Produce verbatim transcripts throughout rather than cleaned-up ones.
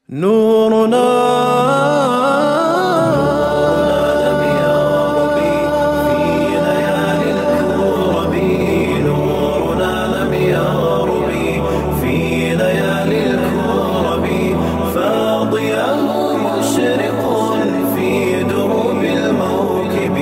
نورنا لم يغرب في ليالي الكرب نورنا لم يغرب في ليالي الكرب فاضياه مشرق في دروب الموكب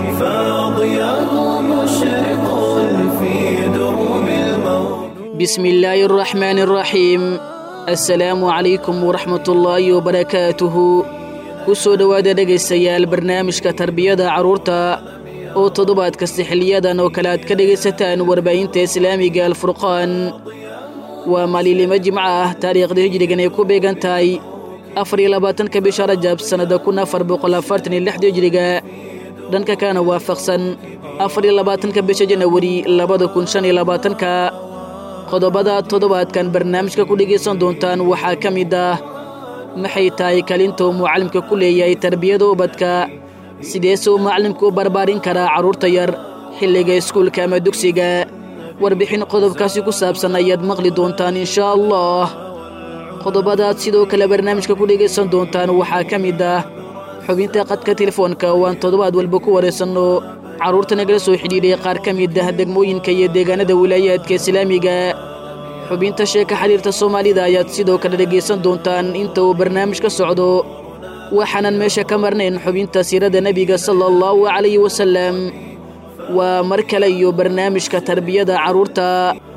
فاضياه مشرق في دروب الموكب بسم الله الرحمن الرحيم السلام عليكم ورحمة الله وبركاته kusoo dhawaada dhegaystayaal barnaamijka tarbiyada carruurta oo toddobaad kasta xiliyadan oo kale aad ka dhegaysataan warbaahinta islaamiga alfurqaan waa maalinimo jimco ah taariikhda hijrigan ay ku beegan tahay afar iyo labaatanka bisha rajab sannada kun afar boqol afartan iyo lixda hijriga dhanka kana waafaqsan afar iyo labaatanka bisha janawari labada kun shan iyo labaatanka qodobada toddobaadkan barnaamijka ku dhegaysan doontaan waxaa ka mid ah maxay tahay kaalinta uu mucallimka ku leeyahay tarbiyada ubadka sideese uu mucallimku u barbaarin karaa carruurta yar xilliga iskuulka ama dugsiga warbixin qodobkaasi ku saabsan ayaad maqli doontaan inshaa allah qodobadaad sidoo kale barnaamijka ku dhegaysan doontaan waxaa ka mid ah xubinta qadka telefoonka oo aan toddobaad walba ku waraysanno carruurta nagala soo xidhiidhay qaar ka mid ah degmooyinka iyo deegaanada wilaayaadka islaamiga xubinta sheeka xiriirta soomaalida ayaad sidoo kale dhegaysan doontaan inta uu barnaamij ka socdo waxaanan meesha ka marnayn xubinta siirada nebiga sala allahu calayhi wasalam waa mar kale iyo barnaamijka tarbiyada carruurta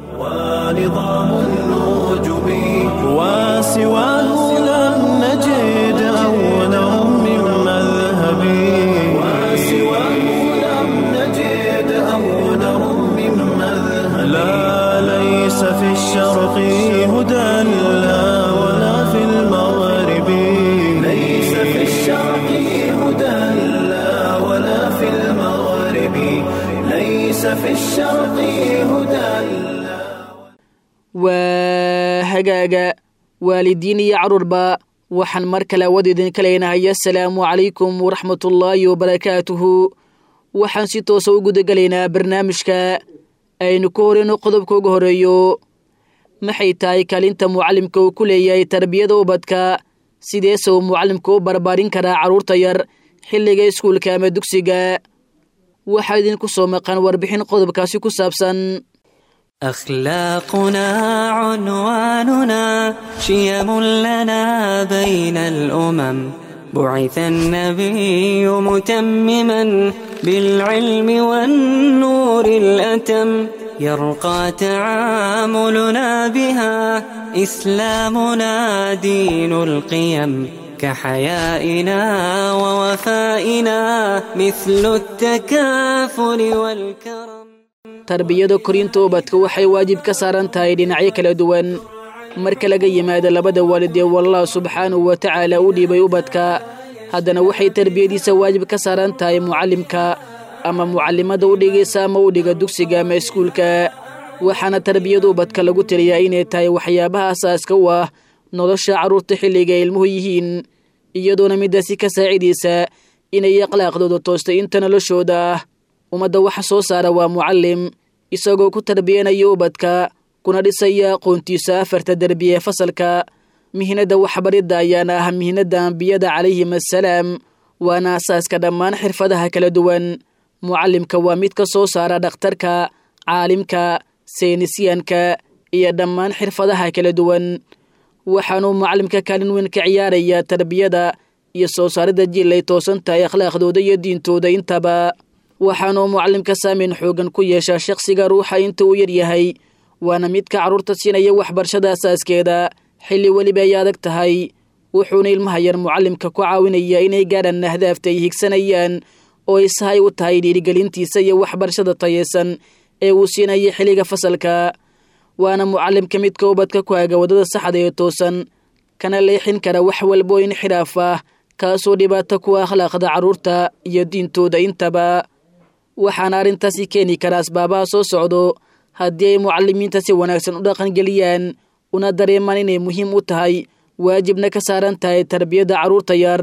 ونظام النجوم وسواه لم نجد أولا من مذهب وسواه لم نجد أولا من مذهب لا ليس في الشرق هدى لا ولا في المغرب ليس في الشرق هدى لا ولا في المغرب ليس في الشرق هدى waa hagaaga waalidiin iyo carruurba waxaan mar kale awood idinka leenahay assalaamu calaykum waraxmatullaahi wabarakaatuhu waxaan si toosa u gudagelaynaa barnaamijka aynu ku horeyno qodobka ugu horeeyo maxay tahay kaalinta mucallimka uu ku leeyahay tarbiyada ubadka sideese uu mucallimku u barbaarin karaa carruurta yar xilliga iskuulka ama dugsiga waxaa idinku soo maqan warbixin qodobkaasi ku saabsan أخلاقنا عنواننا شيم لنا بين الأمم بعث النبي متمما بالعلم والنور الأتم يرقى تعاملنا بها إسلامنا دين القيم كحيائنا ووفائنا مثل التكافل والكرم tarbiyada korinta ubadka waxay waajib ka saaran tahay dhinacyo kala duwan marka laga yimaado labada waalid ee wallah subxaanahu wa tacaala u dhiibay ubadka haddana waxay tarbiyadiisa waajib ka saaran tahay mucallimka ama mucallimada u dhigaysa ama u dhiga dugsiga ama iskuulka waxaana tarbiyada ubadka lagu taliyaa inay tahay waxyaabaha asaaska u ah nolosha carruurta xilliga ay ilmuhu yihiin iyadoona midaasi ka saacidaysa inay akhlaaqdooda toostay inta noloshooda ah ummadda waxa soo saara waa mucallim isagoo ku tarbiyanaya ubadka kuna dhisaya aqoontiisa afarta derbiye ee fasalka mihnada waxbaridda ayaana ah mihnada ambiyada calayhim assalaam waana asaaska dhammaan xirfadaha kala duwan mucallimka waa mid ka soo saara dhakhtarka caalimka saynisyaanka iyo dhammaan xirfadaha kala duwan waxaanuu mucallimka kaalin weyn ka ciyaarayaa tarbiyada iyo soo saaridda jiil ay toosan tahay akhlaaqdooda iyo diintooda intaba waxaanuu mucallimka saameyn xoogan ku yeeshaa shakhsiga ruuxa inta uu yar yahay waana midka carruurta siinaya waxbarashada asaaskeeda xilli weliba ay adag tahay wuxuuna ilmaha yar mucallimka ku caawinaya inay gaadhaan ahdaafta ay higsanayaan oo ay sahay u tahay dhiirigelintiisa iyo waxbarashada tayeysan ee uu siinaya xilliga fasalka waana mucallimka midka ubadka ku haga waddada saxda ee toosan kana leexin kara wax walba oo inxiraaf ah kaasoo dhibaato ku akhlaaqda carruurta iyo diintooda intaba waxaana arrintaasi keeni kara asbaabaha soo socdo haddii ay mucallimiinta si wanaagsan u dhaqangeliyaan una dareemaan inay muhiim u tahay waajibna ka saaran tahay tarbiyada carruurta yar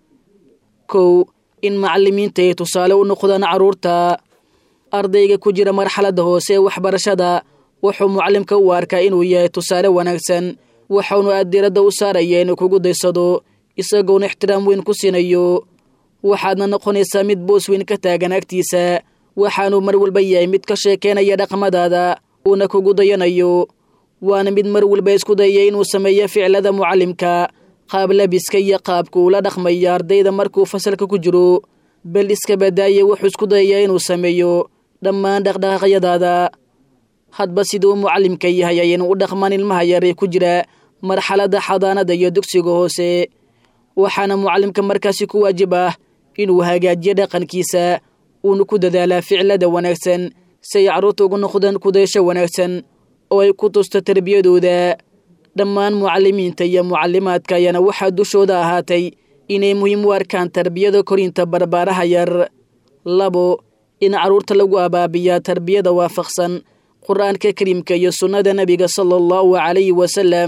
kow in macallimiinta ay tusaale u noqdaan carruurta ardayga ku jira marxaladda hoose ee waxbarashada wuxuu mucallimka u arkaa inuu yahay tusaale wanaagsan waxaanu aad diiradda u saaraya inuu kugu daysado isagoona ixtiraam weyn ku siinayo waxaadna noqonaysaa mid boos weyn ka taagan agtiisa waxaanuu mar walba yahay mid ka sheekeynaya dhaqmadaada uuna kugu dayanayo waana mid mar walba isku dayaya inuu sameeyo ficilada mucallimka qaab labiska iyo qaabka uu la dhaqmaya ardayda markuu fasalka ku jiro bal iska badaaya wuxuu isku dayaya inuu sameeyo dhammaan dhaqdhaqaaqyadaada hadba siduu mucallimka yahay ayaynu u dhaqmaan ilmaha yar ee ku jira marxaladda xadaanada iyo dugsiga hoose waxaana mucallimka markaasi ku waajib ah inuu hagaajiyo dhaqankiisa uuna ku dadaalaa ficilada wanaagsan si ay carruurta ugu noqdaan kudaysho wanaagsan oo ay ku tusto tarbiyadooda dhammaan mucallimiinta iyo mucallimaadka ayaana waxaa dushooda ahaatay inay muhiim u arkaan tarbiyada korinta barbaaraha yar labo in carruurta lagu abaabiyaa tarbiyada waafaqsan qur'aanka kariimka iyo sunnada nebiga sala allahu calayhi wasalam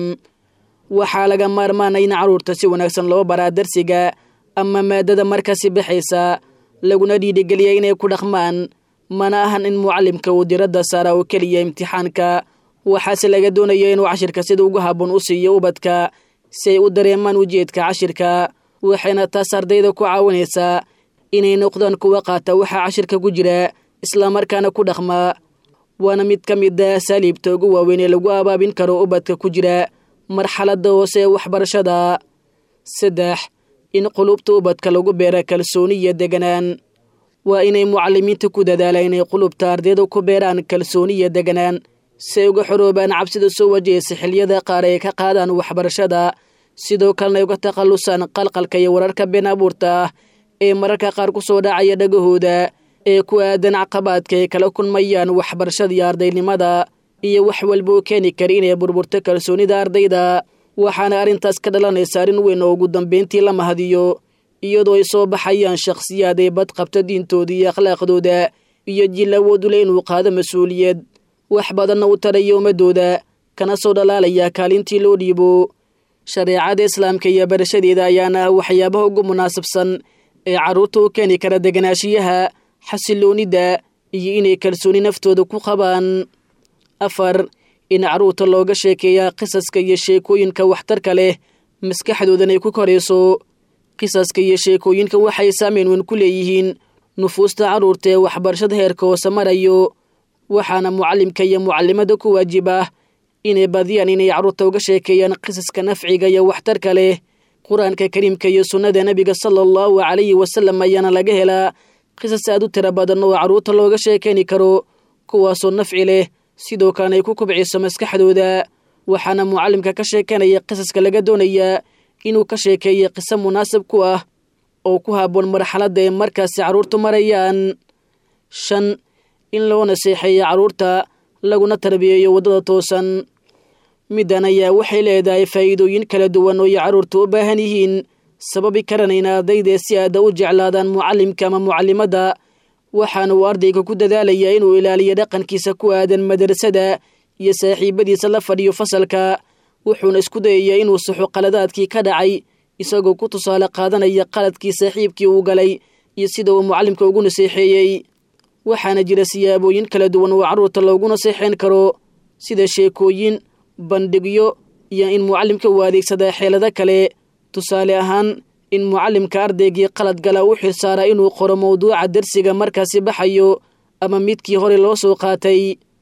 waxaa laga maarmaanay in carruurta si wanaagsan loo baraa darsiga ama maadada markaasi baxaysa laguna dhiirigeliya inay ku dhaqmaan mana ahan in mucallimka uu diradda saara oo keliya imtixaanka waxaase laga doonaya inuu cashirka sida ugu habboon u siiyo ubadka si ay u dareemaan ujeedka cashirka waxayna taas ardayda ku caawinaysaa inay noqdaan kuwa qaata waxaa cashirka ku jira islamarkaana ku dhaqma waana mid ka mid ah asaaliibta ugu waaweyn ee lagu abaabin karo ubadka ku jira marxaladda hoose ee waxbarashada saddex in qulubta ubadka lagu beera kalsooni iyo deganaan waa inay mucallimiinta ku dadaalaan inay qulubta ardayda ku beeraan kalsooni iyo deganaan si ay uga xoroobaan cabsida soo wajahaysa xilliyada qaar ay ka qaadaan waxbarashada sidoo kalena ay uga takhallusaan qalqalka iyo wararka been abuurta ah ee mararka qaar ku soo dhacaya dhagahooda ee ku aadan caqabaadka ay kala kulmayaan waxbarashada iyo ardaynimada iyo wax walba oo keeni kara inay burburto kalsoonida ardayda waxaana arrintaas ka dhalanaysa arrin weyn oo ugu dambeyntii la mahadiyo iyadoo ay soo baxayaan shakhsiyaad ay bad qabta diintooda iyo akhlaaqdooda iyo jil awoodule inuu qaado mas-uuliyad wax badanna u tarayo ummadooda kana soo dhalaalaya kaalintii loo dhiibo shareecada islaamka iyo barashadeeda ayaana ah waxyaabaha ugu munaasabsan ee carruurta u keeni kara deganaashiyaha xasiloonida iyo inay kalsooni naftooda ku qabaan afar in carruurta looga sheekeeyaa qisaska iyo sheekooyinka waxtarka leh maskaxdoodan ay ku korayso qisaska iyo sheekooyinka waxay saameyn weyn ku leeyihiin nufuusta carruurta ee waxbarashada heerka hoose marayo waxaana mucallimka iyo mucallimada ku waajib ah inay badiyaan inay carruurta uga sheekeeyaan qisaska nafciga iyo waxtarka leh qur-aanka kariimka iyo sunnada nebiga sala allahu calayhi wasalam ayaana laga helaa qisas aad u tiro badan oo carruurta looga sheekeyni karo kuwaasoo nafci leh sidoo kalena ay ku kobciso maskaxdooda waxaana mucallimka ka sheekanaya qisaska laga doonayaa inuu ka sheekeeyo qiso munaasab ku ah oo ku habboon marxaladda ay markaasi carruurtu marayaan shan in loo naseexeeyo carruurta laguna tarbiyeeyo waddada toosan middan ayaa waxay leedahay faa'iidooyin kala duwan oo ay carruurtu u baahan yihiin sababi karana in ardayda si aada u jeclaadaan mucallimka ama mucallimadda waxaana uu ardayga ku dadaalayaa inuu ilaaliyo dhaqankiisa ku aadan madrasada iyo saaxiibadiisa la fadhiyo fasalka wuxuuna isku dayayaa inuu saxo qaladaadkii ka dhacay isagoo ku tusaale qaadanaya qaladkii saaxiibkii uu galay iyo sida uu mucallimka ugu naseexeeyey waxaana jira siyaabooyin kala duwan oo carruurta loogu naseexeyn karo sida sheekooyin bandhigyo iyo in mucallimka uu adeegsadaa xeelado kale tusaale ahaan in mucallimka ardaygii qalad gala u xilsaara inuu qoro mawduuca darsiga markaasi baxayo ama midkii hore loo soo qaatay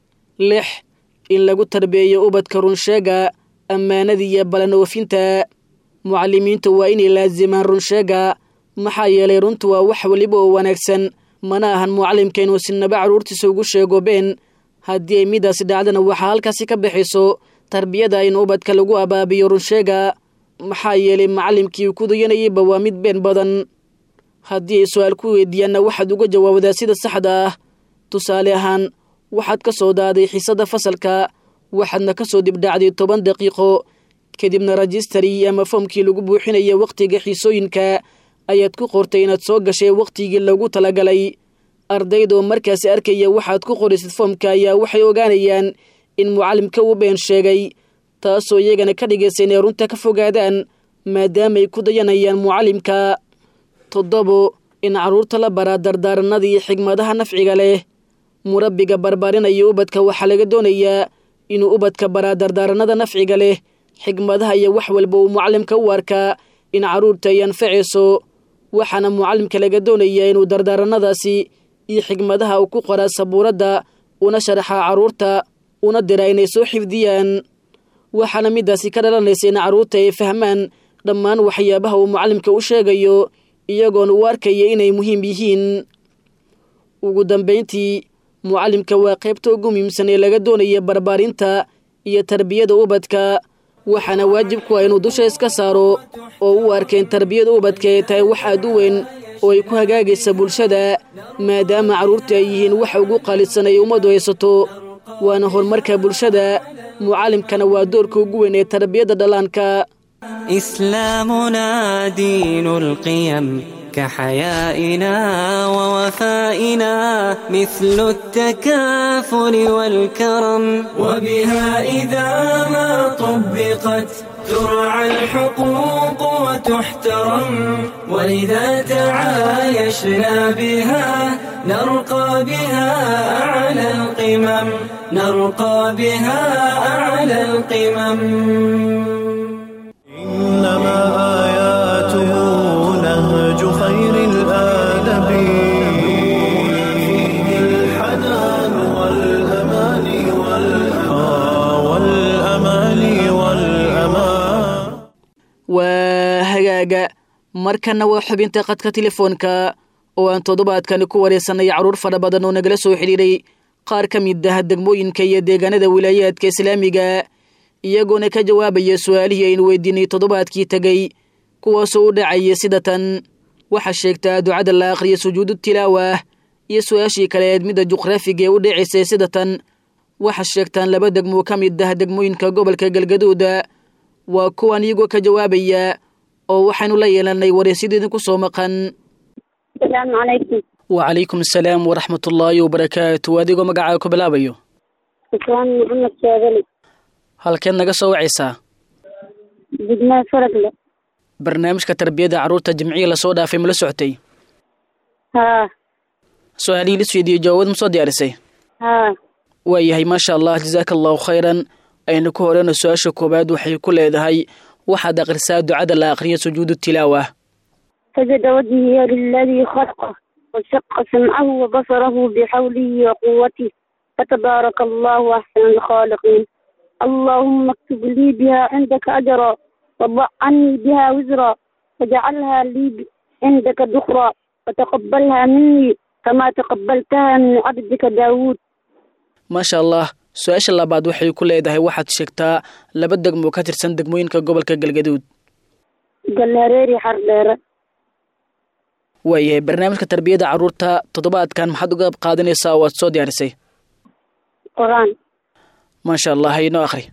lix in lagu tarbeeyo ubadka runsheega ammaanadii iyo balan oofinta mucallimiintu waa inay laazimaan runsheega maxaa yeelay runtu waa wax weliba oo wanaagsan mana ahan mucallimka inuu sinaba carruurtiisa ugu sheego been haddii ay midaasi dhacdana waxaa halkaasi ka baxayso tarbiyada in ubadka lagu abaabiyo runsheega maxaa yeelay macallimkii ku dayanayayba waa mid been badan haddii ay su-aal ku weydiiyaanna waxaad uga jawaabdaa sida saxda ah tusaale ahaan waxaad ka soo daaday xiisadda fasalka waxaadna ka soo dibdhacday toban daqiiqo kadibna rajistari ama foomkii lagu buuxinaya wakhtiga xiisooyinka ayaad ku qortay inaad soo gashay wakhtigii lagu talagalay ardaydaoo markaasi arkaya waxaad ku qoraysid foomka ayaa waxay ogaanayaan in mucallimka uu been sheegay taasoo iyagana ka dhigaysa inay runta ka fogaadaan maadaamaay ku dayanayaan mucallimka toddobo in carruurta la baraa dardaaranada iyo xigmadaha nafciga leh murabbiga barbaarinaya ubadka waxaa laga doonayaa inuu ubadka baraa dardaaranada nafciga leh xigmadaha iyo wax walba uu mucallimka u arkaa in carruurta ay anfacayso waxaana mucallimka laga doonayaa inuu dardaaranadaasi iyo xigmadaha uu ku qoraa sabuuradda una sharaxaa carruurta una diraa inay soo xifdiyaan waxaana midaasi ka dhalanaysa in carruurta ay fahmaan dhammaan waxyaabaha uu mucallimka u sheegayo iyagoona u arkaya inay muhiim yihiin ugu dambayntii mucallimka waa qaybta ugu muhiimsan ee laga doonaya barbaarinta iyo tarbiyada ubadka waxaana waajib ku ah inuu dusha iska saaro oo u arkeen tarbiyada ubadka ay tahay wax aad u weyn oo ay ku hagaagaysa bulshada maadaama carruurta ay yihiin waxa ugu qaalisan ay ummaddu haysato waana horumarka bulshada mucallimkana waa doorka ugu weyn ee tarbiyada dhallaanka إسلامنا دين القيم كحيائنا ووفائنا مثل التكافل والكرم وبها إذا ما طبقت ترعى الحقوق وتحترم ولذا تعايشنا بها نرقى بها أعلى القمم نرقى بها أعلى القمم إنما آياته نهج خير الآدب فيه الحنان والأمان والأمان والأمان وهجاجة markana waa xubinta qadka telefoonka oo aan toddobaadkani ku wareysanay carruur fara badan oo nagala soo xidhiiray qaar ka mid ah degmooyinka iyo deegaanada wilaayaadka islaamiga iyagoona ka jawaabaya su'aalihii aynu weydiinay toddobaadkii tagay kuwaasoo u dhacaya sida tan waxaa sheegtaa ducada la akhriyo sujuudu tilaawa iyo su-aashii kale eed midda juqraafiga ee u dhacaysay sida tan waxaa sheegtaan laba degmo ka mid ah degmooyinka gobolka galgaduud waa kuwan iyagoo ka jawaabaya oo waxaynu la yeelanay wareysideedin ku soo maqan السلام عليكم وعليكم السلام ورحمة الله وبركاته adigoo magacaaga ku bilaabayo إسلام محمد شاذلي halkeen naga soo wacaysaa بدنا فرقله barnaamijka tarbiyada carruurta jimciga la soo dhaafay ma la socotay ها su'aalihii la weydiiyey jawaabad ma soo diyaarisay ها waayahay maasha allah jazaaka allahu khayran aynu ku horeyno su-aasha koowaad waxay ku leedahay waxaad akhrisaa ducada la akhriyo sujuudu tilaawa سجد وجهي للذي خلقه وشق سمعه وبصره بحوله وقوته فتبارك الله أحسن الخالقين اللهم اكتب لي بها عندك أجرا وضع عني بها وزرا واجعلها لي عندك ذخرا وتقبلها مني كما تقبلتها من عبدك داود maasha allah su-aasha labaad waxay ku leedahay waxaad sheegtaa laba degmo ka tirsan degmooyinka gobolka galgaduud قال هريري حرديرة waayahay barnaamijka tarbiyada carruurta toddobaadkan maxaad uga qayb qaadanaysaa oo aad soo diyaarisay قرآن maasha allah haynoo akhri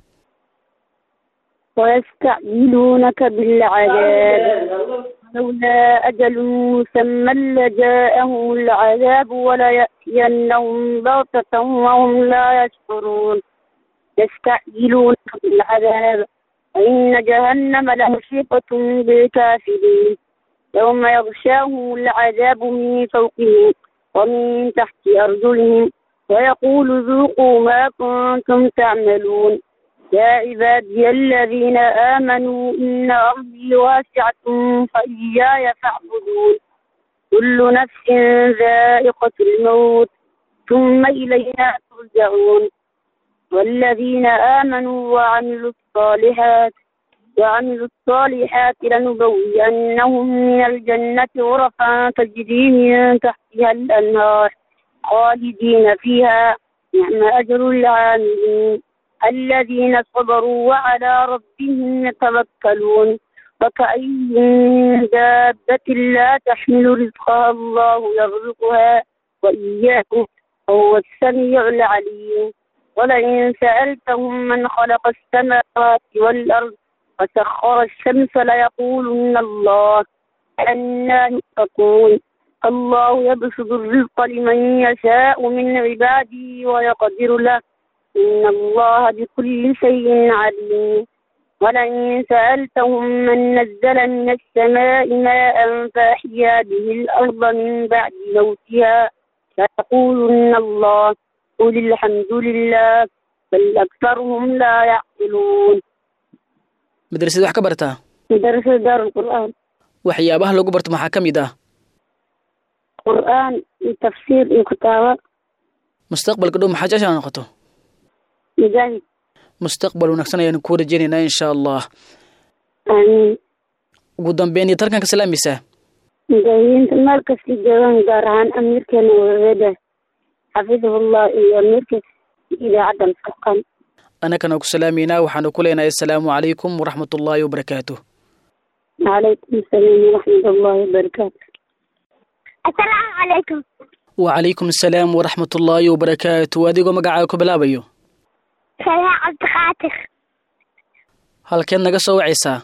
ويستعجلونك بالعذاب لولا أجل مسمى لجاءهم العذاب وليأتينهم بغتة وهم لا يشعرون يستعجلونك بالعذاب وإن جهنم لمحيطة بالكافرين يوم يغشاهم العذاب من فوقهم ومن تحت أرجلهم ويقول ذوقوا ما كنتم تعملون يا عبادي الذين آمنوا إن أرضي واسعة فإياي فاعبدون كل نفس ذائقة الموت ثم إلينا ترجعون والذين آمنوا وعملوا الصالحات وعملوا الصالحات لنبوئنهم من الجنة غرفا تجري من تحتها الأنهار خالدين فيها نعم أجر العاملين الذين صبروا وعلى ربهم يتوكلون وكأي من دابة لا تحمل رزقها الله يرزقها وإياكم وهو السميع العليم ولئن سألتهم من خلق السماوات والأرض وسخر الشمس ليقولن الله أنى يؤفكون الله يبسط الرزق لمن يشاء من عباده ويقدر له إن الله بكل شيء عليم ولئن سألتهم من نزل من السماء ماء فأحيا به الأرض من بعد موتها ليقولن الله قل الحمد لله بل أكثرهم لا يعقلون madrasada wax ka bartaa مدرسة دار القرآن. waxyaabaha lagu barto maxaa ka mid ah قرآن تفسير وكتابة. mustaqbalka dhow maxaa jeceshaa noqoto مجاهد. mustaqbal wanaagsan ayaan ku rajaynaynaa insha allah آمين. ugu dambeyn iyo tarkanka salaamaysaa مجاهدين المركز في جوان قارهان أمريكا وغدا حفظه الله إلى أمريكا إلى عدم الفرقان. anakana ku salaamaynaa waxaanu ku leenahay assalaamu calaykum waraxmatullaahi wabarakaatuh عليكم السلام ورحمة الله وبركاته. السلام عليكم. وعليكم السلام ورحمة الله وبركاته adigoo magacaaga ku bilaabayo سلام عبد خاطر. halkeed naga soo wacaysaa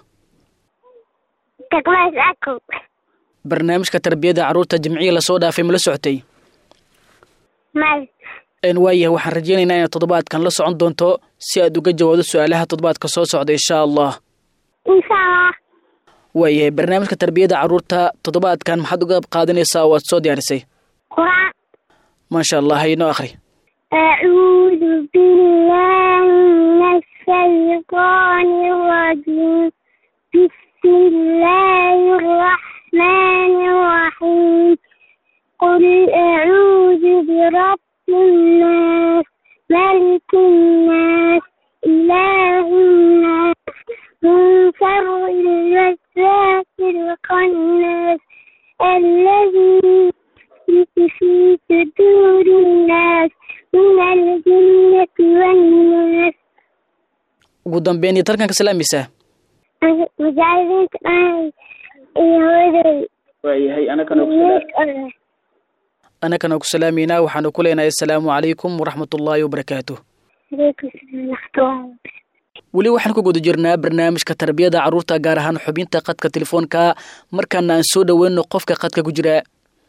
تقوى أكو. barnaamijka tarbiyada carruurta jimciga la soo dhaafay ma la socotay مال. een waayahay waxaan rajaynaynaa inaad toddobaadkan la socon doonto si aad uga jawaabdo su-aalaha toddobaadka soo socda insha allah إن شاء الله. waayahay barnaamijka tarbiyada carruurta toddobaadkan maxaad uga qaadanaysaa waad soo diyaarisay قرآن. maasha allah inoo akhri أعوذ بالله من الشيطان الرجيم. بسم الله الرحمن الرحيم. قل أعوذ برب الناس ملك الناس إله الناس من شر الوسواس الخناس الذي في صدور الناس من الجنة والناس. ugu dambeyn iyo tarkanka salaamaysaa مجاهدين آه يهودي. waayahay anakana anakana ku salaamaynaa waxaanu ku leenahay assalaamu calaykum waraxmatullaahi wabarakaatuh عليكم السلام ورحمة الله. weli waxaan ku guda jirnaa barnaamijka tarbiyada carruurta gaar ahaan xubinta qadka telefoonka markaana aan soo dhaweyno qofka qadka ku jira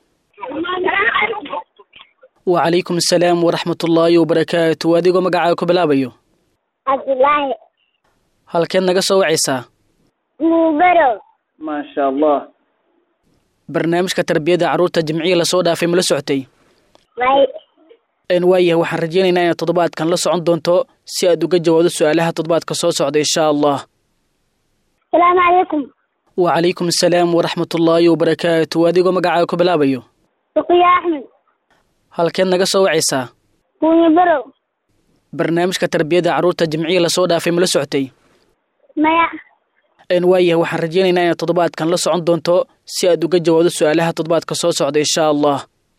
وعليكم السلام ورحمة الله وبركاته adigoo magacaaga ku bilaabayo عبد الله. halkeed naga soo wacaysaa مبرو. maasha allah barnaamijka tarbiyada carruurta jimciga la soo dhaafay ma la socotay ماي. een waayahay waxaan rajaynaynaa inaad toddobaadkan la socon doonto si aad uga jawaabdo su-aalaha toddobaadka soo socda insha allah السلام عليكم. وعليكم السلام ورحمة الله وبركاته adigoo magacaaga ku bilaabayo رقية أحمد. halkeed naga soo wacaysaa مبرو. barnaamijka tarbiyada carruurta jimciga la soo dhaafay ma la socotay مايا. een waayahay waxaan rajaynaynaa inaad toddobaadkan la socon doonto si aad uga jawaabdo su-aalaha toddobaadka soo socda insha allah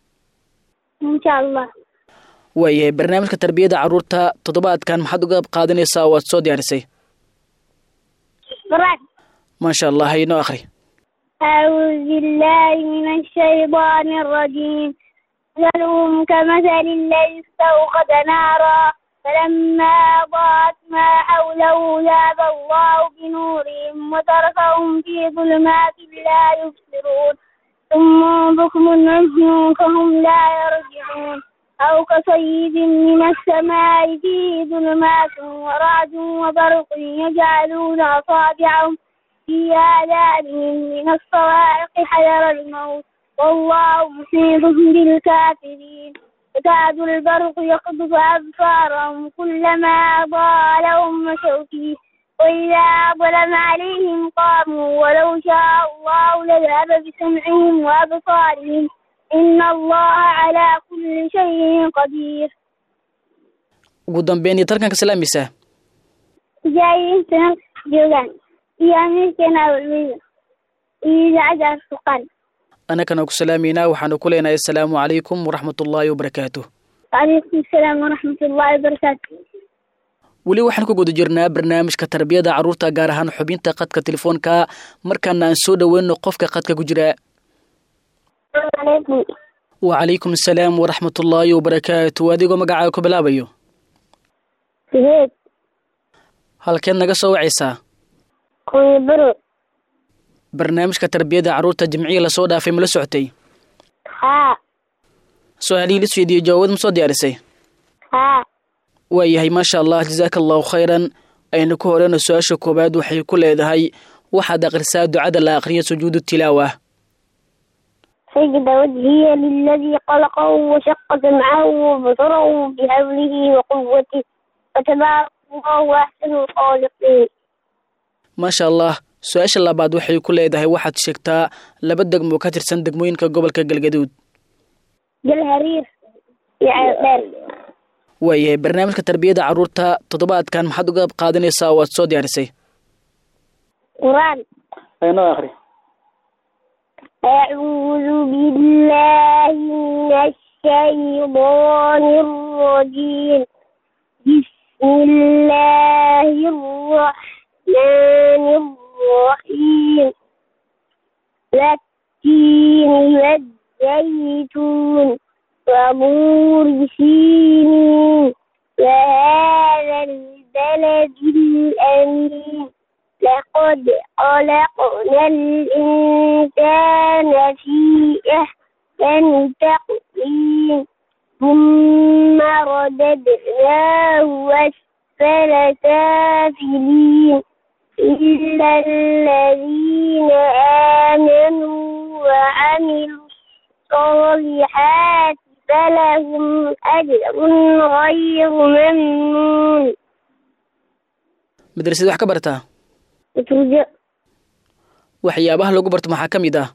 إن شاء الله. waayahay barnaamijka tarbiyada carruurta toddobaadkan maxaad uga qaadanaysaa waad soo diyaarisay قرآن. maasha allah inoo akhri أعوذ بالله من الشيطان الرجيم. مثلهم كمثل الذي استوقد نارا فلما أضاءت ما حوله ذهب الله بنورهم وتركهم في ظلمات لا يبصرون ثم بكم عمي فهم لا يرجعون أو كصيد من السماء فيه ظلمات ورعد وبرق يجعلون أصابعهم في آذانهم من الصواعق حذر الموت والله محيط بالكافرين يكاد البرق يخطف أبصارهم كلما أضاء لهم مشوا فيه وإذا أظلم عليهم قاموا ولو شاء الله لذهب بسمعهم وأبصارهم إن الله على كل شيء قدير. ugu dambeyn iyo tarkanka salaamaysaa جايين سنة جوغان يامين كنا والميزة إذا عجل السقان. anakana ku salaamaynaa waxaanu ku leenahay assalaamu calaykum waraxmatullaahi wabarakaatuh عليكم السلام ورحمة الله وبركاته. weli waxaan ku guda jirnaa barnaamijka tarbiyada carruurta gaar ahaan xubinta qadka telefoonka markaana aan soo dhaweyno qofka qadka ku jira السلام عليكم. وعليكم السلام ورحمة الله وبركاته adigoo magacaaga ku bilaabayo سهيد. halkeed naga soo wacaysaa كوني برو. barnaamijka tarbiyada carruurta jimciga la soo dhaafay ma la socotay ها. su-aalihii la weydiiyey jawaabad ma soo diyaarisay ها. waayahay maasha allah jazaaka allahu khayran aynu ku horeyno su-aasha koowaad waxay ku leedahay waxaad akhrisaa ducada la akhriya sujuudu tilaawa سجد وجهي للذي خلقه وشق سمعه وبصره بحوله وقوته فتبارك الله أحسن الخالقين. maasha allah su-aasha labaad waxay ku leedahay waxaad sheegtaa laba degmo ka tirsan degmooyinka gobolka galgaduud. galhariir iyo ceeldheer. waayahay barnaamijka tarbiyada carruurta toddobaadkan maxaad uga qayb qaadanaysaa oo aad soo diyaarisay? quraan. aynoo akhri. أعوذ بالله من الشيطان الرجيم بسم الله الرحمن الرحيم والتين والزيتون وطور سينين وهذا البلد الأمين لقد خلقنا الإنسان في أحسن تقويم ثم رددناه أسفل سافلين إلا الذين آمنوا وعملوا الصالحات فلهم أجر غير ممنون. madrasada wax ka bartaa? turjo. waxyaabaha lagu barto maxaa ka mid ah?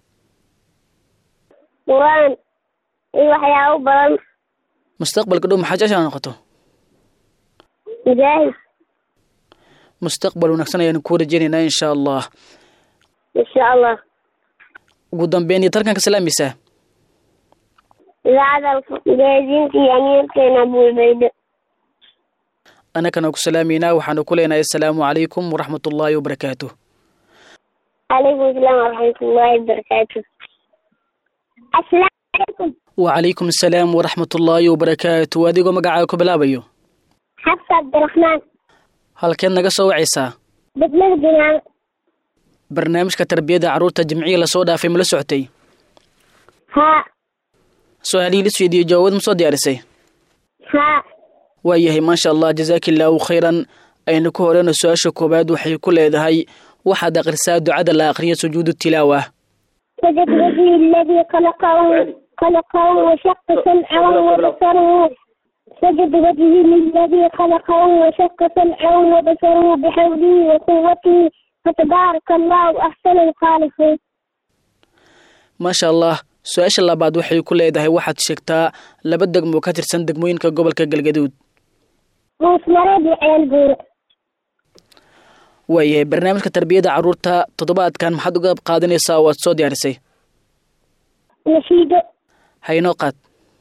quraan iyo waxyaabo badan. mustaqbalka dhow maxaa jeceshaa noqoto? mujaahid. mustaqbal wanaagsan ayaan ku rajaynaynaa insha allah. insha allah. ugu dambeyn iyo tarkanka salaamaysaa? idaacada mujaahidinta iyo amiirkeena buulbaydo. anakana ku salaameynaa waxaanu ku leenahay assalaamu calaykum waraxmatullaahi wabarakaatuh. calaykum asalaam waraxmatullaahi wabarakaatuh. assalaamu calaykum. wacalaykum assalaam waraxmatullaahi wabarakaatuh. adigoo magacaaga ku bilaabayo? xabsa cabdiraxmaan. halkeed naga soo wacaysaa? degmada binaano. barnaamijka tarbiyada carruurta jimciya lasoo dhaafay ma la socotay? haa. su-aalihii lis weydiiyey jawaabad ma soo diyaarisay? haa. waayahay maasha allah jazaakillaahu khayran. aynu ku horeyno su-aasha koowaad waxay ku leedahay waxaad akhrisaa ducada la akhriya sujuudu tilaawa. سجد وجهه الذي خلقه خلقه وشق سمعه وبصره سجد وجهه الذي خلقه وشق سمعه وبصره بحوله وقوته فتبارك الله أحسن الخالقين. maasha allah su-aasha labaad waxay ku leedahay waxaad sheegtaa laba degmo ka tirsan degmooyinka gobolka galgaduud. muusmareed iyo ceel buure. waayahay barnaamijka tarbiyada carruurta toddobaadkan maxaad uga qayb qaadanaysaa oo aad soo diyaarisay? nashiido. haynoo qaad.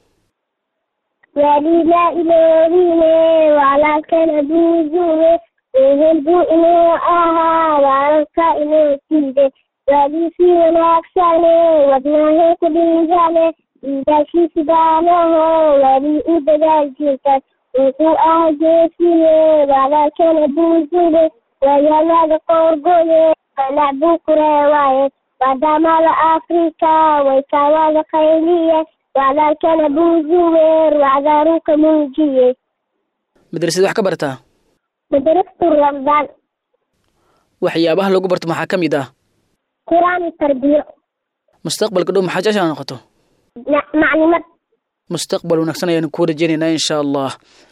wali laa iloohine walaalkan abuujuwe ehelbu inuu ahaa walaalka inuu siide waliisii wanaagsane wadnahe ku dhiigane iidaashiisi baanaho wali u dadaal jirtas wuxuu ah jeesiye walaalkan abuujuwe wayaalada qoorgoye qanac buu ku reewaaye maadaamada afrika way kaawada qayliye walaalkan abuujuweer wacdaaruu ka muujiye. madrasada wax ka bartaa? madrasatu ramadaan. waxyaabaha lagu barto maxaa ka mid ah? quraan iyo tarbiyo. mustaqbalka dhow maxaa jeceshaa noqoto? maclimad. mustaqbal wanaagsan ayaan ku rajaynaynaa insha allah.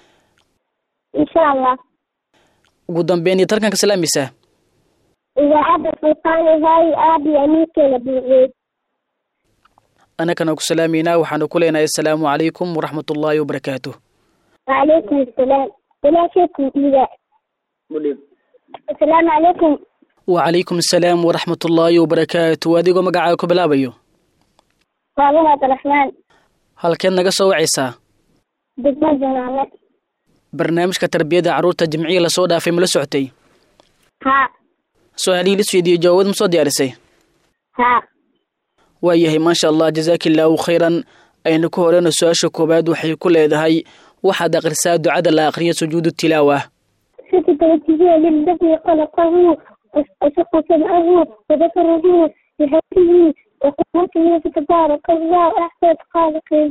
insha allah. ugu dambeyn iyo tarkanka salaamaysaa? idaacadda sultaanahay aabi amiirkeena buuceed. anakana ku salaameynaa waxaanu ku leenahay assalaamu calaykum waraxmatullaahi wabarakaatuh. wacalaykum assalaam. walaasheeku ida. assalaamu calaykum. wacalaykum assalaam waraxmatullaahi wabarakaatuh. adigoo magacaaga ku bilaabayo? faaduma cabdiraxmaan. halkeed naga soo wacaysaa? degmada binaano. barnaamijka tarbiyada carruurta jimciya lasoo dhaafay ma la socotay? haa. su-aalihii lis weydiiyey jawaabad ma soo diyaarisay? haa. waayahay maasha allah jazaakillaahu khayran. aynu ku horeyno su-aasha koowaad waxay ku leedahay waxaad akhrisaa ducada la akhriya sujuudu tilaawa. سجد وجهه للذي خلقه وشق سمعه وبصره بحوله وقوته فتبارك الله أحسن الخالقين.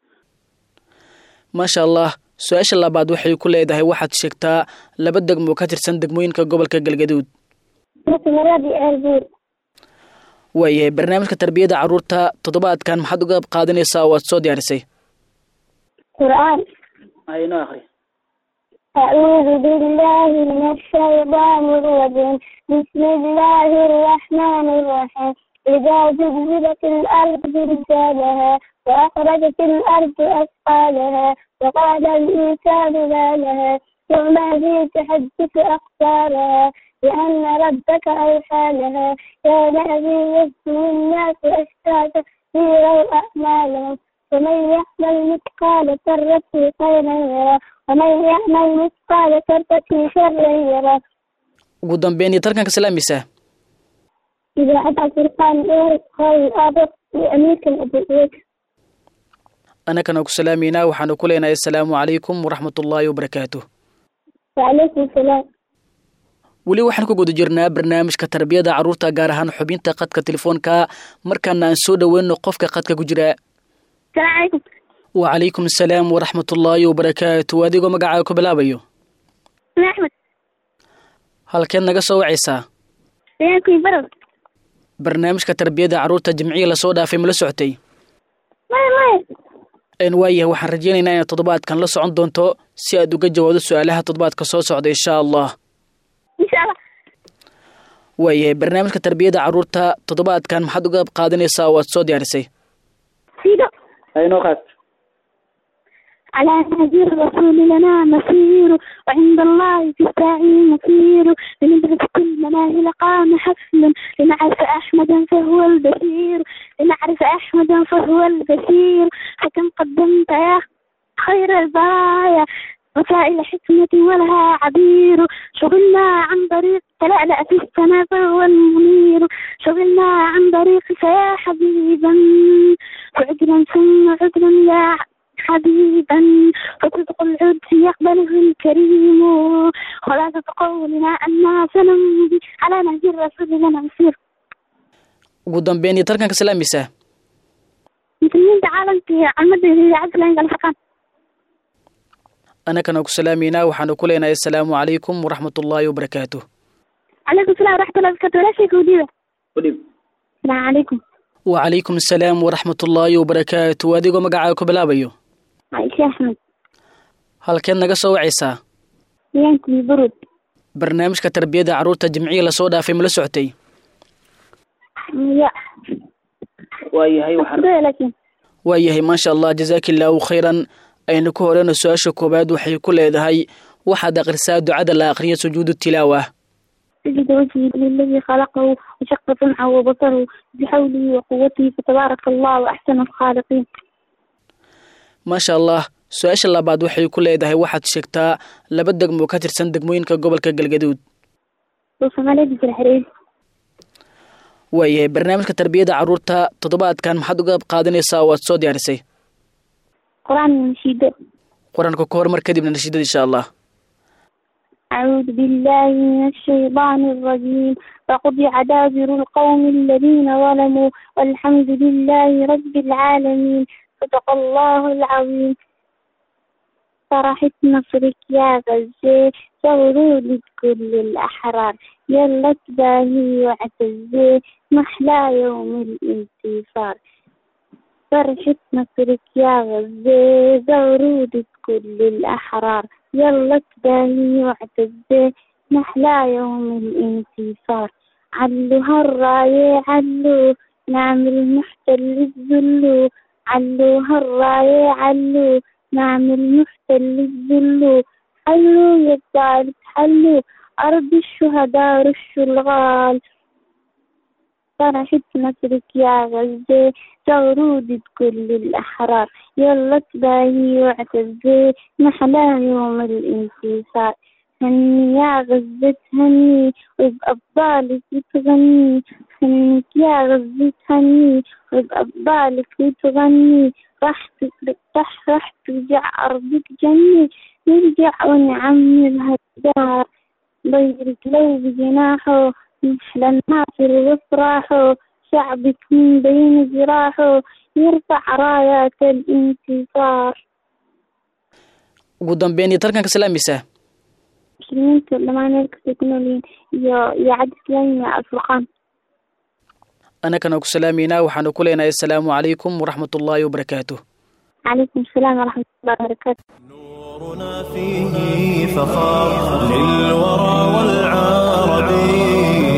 maasha allah su-aasha labaad waxay ku leedahay waxaad sheegtaa laba degmo ka tirsan degmooyinka gobolka galgaduud. muusmareed iyo ceel buure. waayahay barnaamijka tarbiyada carruurta toddobaadkan maxaad uga qayb qaadanaysaa oo aad soo diyaarisay? quraan. aynoo akhri. أعوذ بالله من الشيطان الرجيم. بسم الله الرحمن الرحيم. إذا زلزلت الأرض زلزالها وأخرجت الأرض أثقالها وقال الإنسان ما لها يومئذ تحدث أخبارها بأن ربك أوحى لها يومئذ يصدر الناس أشتاتا ليروا أعمالهم ومن يعمل مثقال ذرة خيرا يره ومن يعمل مثقال ذرة شرا يره. ugu dambeyn tartanka salaamisa إذا أتى فرقان إيه خير الأبد لأمريكا الأبوية. أنا كان سلامينا وحنا كلنا السلام عليكم ورحمة الله وبركاته. وعليكم السلام. weli waxaan ku guda jirnaa barnaamijka tarbiyada carruurta gaar ahaan xubinta qadka telefoonka markaana aan soo dhaweyno qofka qadka ku jira. Salaam. wa calaykum asalaam waraxmatullaahi wabarakaatu. adigoo magacaaga ku bilaabayo Ahmed. halkeed naga soo wacaysaa? Yaankii barad. barnaamijka tarbiyada carruurta jimciga la soo dhaafay ma la socotay? May may. een waayahay waxaan rajeynaynaa inaad toddobaadkan la socon doonto si aad uga jawaabto su'aalaha toddobaadka soo socda insha Allah. Inshallah. waayahay barnaamijka tarbiyada carruurta toddobaadkan maxaad uga qaadanaysaa oo aad soo diyaarisay? Sido. ayno qaad. على نهج الرسول لنا مسير وعند الله في الساعي مسير لندرس كل مناهل قام حفل لنعرف أحمدا فهو البشير لنعرف أحمدا فهو البشير فكم قدمت يا خير البرايا وسائل حكمة ولها عبير شغلنا عن طريق تلألأ في السماء فهو المنير شغلنا عن طريق فيا حبيبا وعدلا ثم عدلا يا حبيبا فصدق العد يقبله الكريم خلاصة قولنا أننا سنمضي على نهج الرسول لنا مسير. ugu dambeyn tartanka salaamisa مسلمين تعالى في عمد عبد الله الفقان. أنا كان سلامينا وحنا كلنا السلام عليكم ورحمة الله وبركاته. عليكم السلام ورحمة الله وبركاته. ولا شيء كوديبة. وديب. السلام عليكم. وعليكم السلام ورحمة الله وبركاته. أديكم مقعدكم بلابيو. عائشة أحمد. هل كان نقص وعيسى؟ يانكي برود. برنامج كتربية عروض جمعية لصودا في ملسعتي. يا. وأيهاي وحر. وأيهاي ما شاء الله جزاك الله خيرا. أين كورنا سؤال كوباد وحي كل هذا واحد أغرساء دعاء الآخرية سجود التلاوة. سجد وجهي للذي خلقه وشق سمعه وبصره بحوله وقوته فتبارك الله وأحسن الخالقين. ما شاء الله سؤال الله بعد وحي كل هذا واحد شكتا لبدك مكاتر صندق موين كقبل كالجدود. وصمالي بالحرير. ويا برنامج كتربية عروضها تطبقت كان محدود قادني ساوات صوت يارسي. قرآن نشيد. قرآن كور مركدي من النشيد إن شاء الله. أعوذ بالله من الشيطان الرجيم فقضي دابر القوم الذين ظلموا والحمد لله رب العالمين صدق الله العظيم. فرحت نصرك يا غزة ثوروا كل الأحرار يلا تباهي واعتزي محلى يوم الانتصار. فرحت نصرك يا غزة زورود كل الأحرار يلا تباهي واعتزي محلى يوم الانتصار. علو هالراية علو نعم المحتل الذلو علو هالراية علو نعم المحتل الذلو حلو يا الظالم حلو أرض الشهداء رش الغال. فرحت نصرك يا غزة زورود كل الأحرار يلا تباهي واعتزي محلى يوم الانتصار. هني يا غزة هني وبأبطالك وتغني هنيك يا غزة هني وبأبطالك وتغني راح راح راح ترجع أرضك جني نرجع ونعمر هالدار ضيرك لو بجناحه محلى الناصر وافراحه شعبك من بين جراحه يرفع رايات الانتصار. ugu dambeyn tartanka salaamisa muslimiinta dhammaan halkaasay ku nool yihiin iyo iyo cadislaan iyo alfurqaan. أنا كان سلامينا وحنا كلنا السلام عليكم ورحمة الله وبركاته. عليكم السلام ورحمة الله وبركاته. فيه فخار للورى والعربي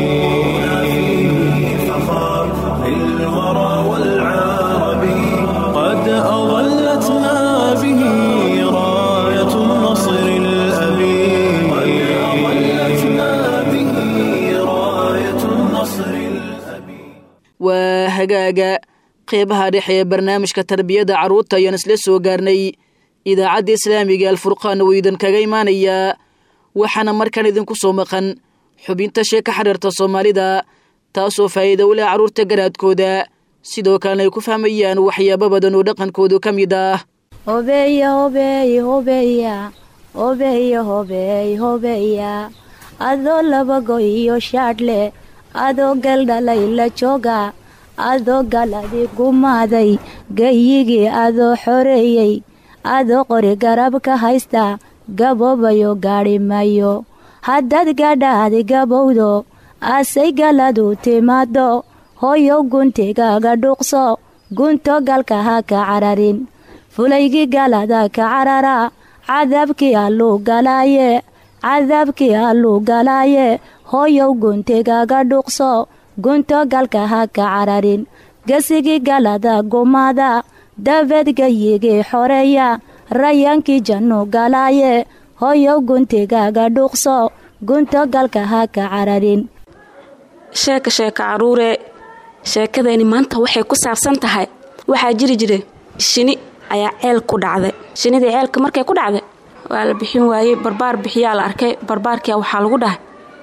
فيه فخار للورى والعربي قد أظلتنا به راية النصر الأبي قد أظلتنا به راية النصر الأبي وهجاجة qeybaha dhexe ee barnaamijka tarbiyada carruurta ayaan isla soo gaarnay idaacadda islaamiga alfurqaan oo idin kaga imaanaya waxaana markaan idinku soo maqan xubinta sheeka xiriirta Soomaalida taasoo faa'iido u leh carruurta garaadkooda sidoo kale ay ku fahmayaan waxyaabo badan oo dhaqankooda ka mid ah hobeeya hobeeya hobeeya hobeeya hobeeya hobeeya adoo laba go iyo shaadle adoo galdhalay la jooga adoo galadi gumaaday gayigii adoo xoreeyey adoo qori garabka haysta gaboobayo gaadhi mayo haddaad gadhaadi gabowdo asay galadu timaado hooyow guntigaaga dhuuqso gunto galka ha ka cararin fulaygii galada ka carara cadaabkii alluu galaaye cadaabkii alluu galaaye hooyow guntigaaga dhuuqso gunto galka ha ka cararin gesigii galada gumaada dabeed gayigii xoreeya rayaankii jannu galaaye hooyow guntigaaga dhuuqso gunto galka ha ka cararin sheeka sheeka caruure sheekadayni maanta waxay ku saabsan tahay waxaa jiri jira shini ayaa ceel ku dhacday shinidii ceelka markay ku dhacday waa la bixin waayey barbaar bixiyaa la arkay barbaarkia waxaa lagu dhahay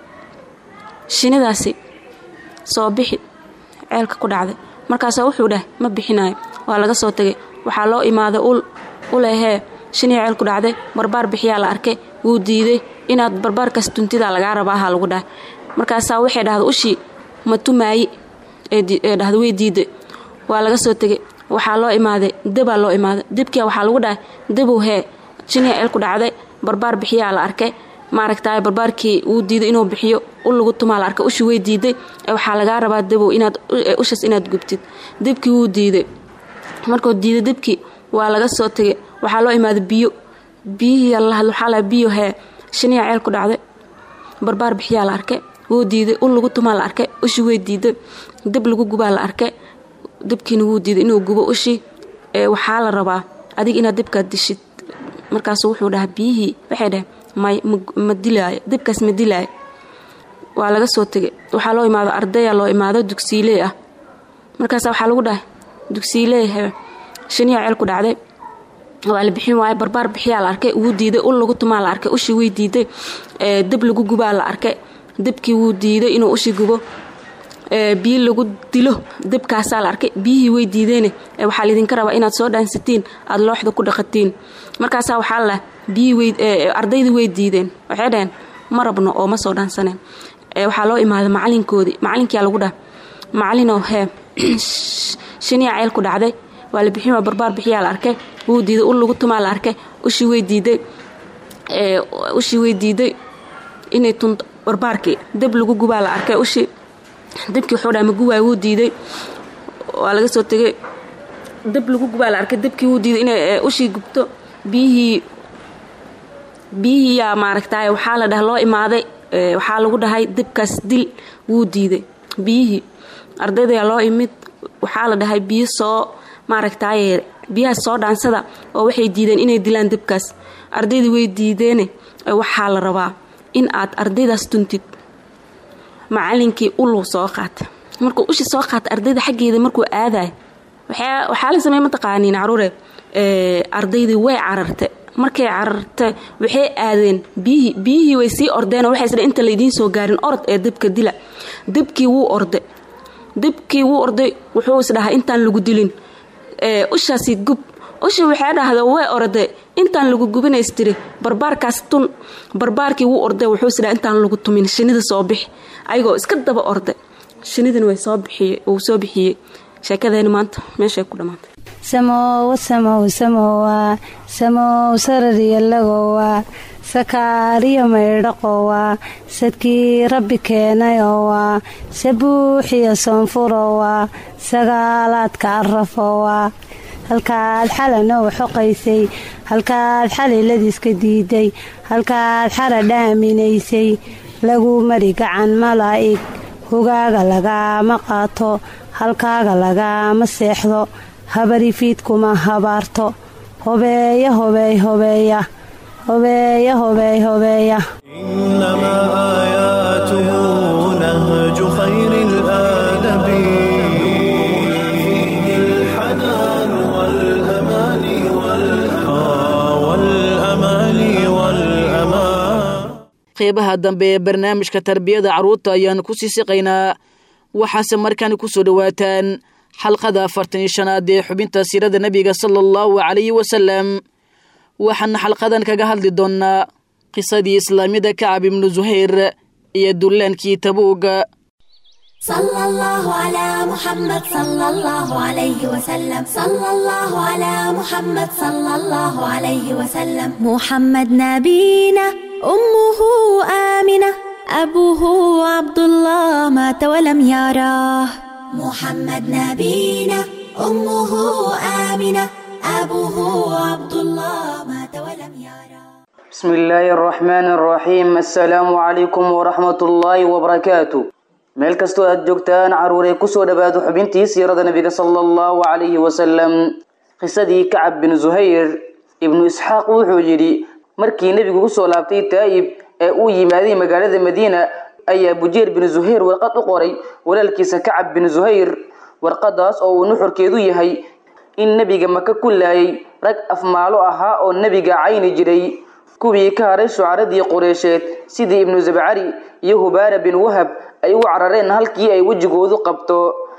shinidaasi soo bixi ceelka ku dhacday markaasaa wuxuu dhahay ma bixinayo waa laga soo tegay waxaa loo imaaday ul ulehee shinii ceel ku dhacday barbaar bixiyaa la arkay wuu diiday inaad barbaarkaas tuntidaa lagaa rabaa ha lagu dhahay markaasaa waxay dhahda ushii ma tumaayi ee dhahda way diiday waa laga soo tegay waxaa loo imaaday debaa loo imaaday debkia waxaa lagu dhahay debow hee shinii ceel ku dhacday barbaar bixiyaa la arkay maaragtay barbaarkii wuu diiday inuu bixiyo ul lagu tumaa la arkay ushii way diiday waxaa lagaa rabaa debow inaad ushaas inaad gubtid debkii wuu diiday markuu diiday debkii waa laga soo tegay waxaa loo imaaday biyo biyihii waxaa la biyo hee shinii ceel ku dhacday barbaar bixiyaa la arkay wuu diiday ul lagu tumaa la arkay ushii way diiday deb lagu gubaa la arkay debkiina wuu diiday inuu gubo ushii waxaa la rabaa adig inaad debkaad dishid markaasuu wuxuu dhahaa biyihii waxay dhaheen may ma dilaayo debkaas ma dilaayo waa laga soo tegay waxaa loo imaado ardaya loo imaado dugsiiley ah markaas waxaa lagu dhahay dugsiiley he shaniya ceel ku dhacday waa la bixin waaye barbaar bixiyaa la arkay wuu diiday ul lagu tumaa la arkay ushii way diiday deb lagu gubaa la arkay debkii wuu diiday inuu ushii gubo biyo lagu dilo debkaasaa la arkay biyihii way diideen waxaa laydinka rabaa inaad soo dhaansatiin aad looxda ku dhaqatiin markaasaa waxaa la biyihii ardaydii way diideen waxay dhaheen ma rabno oo ma soo dhaansaneen waxaa loo imaaday macalinkoodii macalinkiyaa lagu dhaha macalinoo hee shaniya ceel ku dhacday waa la bixin waa barbaar bixiyaa la arkay wuu diiday ul lagu tumaa la arkay ushii way diiday ushii way diiday inay tunto barbaarkii deb lagu gubaa la arkay ushii debkii wuxuu dhaha ma guwaay wuu diiday waa laga soo tegay deb lagu gubaa la arkay debkii wuu diiday inay ushii gubto biyihii biyihii yaa maaragtay waxaa la dhaha loo imaaday waxaa lagu dhahay debkaas dil wuu diiday biyihii ardaydayaa loo imid waxaa la dhahay biyo soo maaragtay biyahaas soo dhaansada oo waxay diideen inay dilaan debkaas ardaydii way diideene waxaa la rabaa in aad ardaydaas tuntid macalinkii ulu soo qaata markuu ushi soo qaata ardayda xaggeeda markuu aadayo waxaa la sameey mataqaaniin caruure ardaydii way carartay markay carartay waxay aadeen biyihii biyihii way sii ordeen oo waxay isdhahay inta laydiin soo gaarin orod ee debka dila debkii wuu orday debkii wuu orday wuxuu isdhahaa intaan lagu dilin ushaasi gub ushi waxay dhahda way orday intaan lagu gubinaystiri barbaarkaas tun barbaarkii wuu orday wuxuu isdhahaa intaan lagu tumin shinida soo bixi ayagoo iska daba orday shinidin way soo bixiyey uu soo bixiyey sheekadeena maanta meeshay ku dhamaatay samowa samow samowa samow sarariyalagowa sakaariyo maydhaqowa sadkii rabbi keenayowa sabuuxiyo soonfurowa sagaalaadka arafowa halkaad xalana u xoqaysay halkaad xaliladiiska diiday halkaad xara dhaaminaysay lagu mari gacan malaa'ig hogaaga lagaama qaato halkaaga lagaama seexdo habarifiidkuma habaarto hobeeya hobeey hobeeya hobeeya hobeey hobeeya إنما آياته نهج خير الآدب فيه الحنان والأمان والأمان والأمان qeybaha dambe ee barnaamijka tarbiyada carruurta ayaan ku sii siqaynaa waxaase markaan ku soo dhowaataan xalqada afartan iyo shanaad ee xubinta siirada nebiga sala allahu calayhi wasalam waxaana xalqadan kaga hadli doonnaa qisadii islaamiyada kacab ibnu zuhayr iyo dullaankii tabuuga صلى الله على محمد صلى الله عليه وسلم صلى الله على محمد صلى الله عليه وسلم محمد نبينا أمه آمنة أبوه عبد الله مات ولم يراه محمد نبينا أمه آمنة أبوه عبد الله مات ولم يراه بسم الله الرحمن الرحيم السلام عليكم ورحمة الله وبركاته meel kastoo aad joogtaan caruurey ku soo dhawaado xubintii siirada nabiga sallallahu alayhi wasallam qisadii kacab bin zuhayr ibnu isxaaq wuxuu yiri markii nabigu u soo laabtay taayib ee uu yimaaday magaalada madiina ayaa bujeer bin zuhayr warqad u qoray walaalkiisa kacab bin zuhayr warqadaas oo uu nuxurkeedu yahay in nabiga maka ku laayay rag afmaalo ahaa oo nabiga cayni jiray kuwii ka haray shucaradii qureysheed sidii ibnu zabcari iyo hubaara bin wahab ay u carareen halkii ay wajigoodu qabto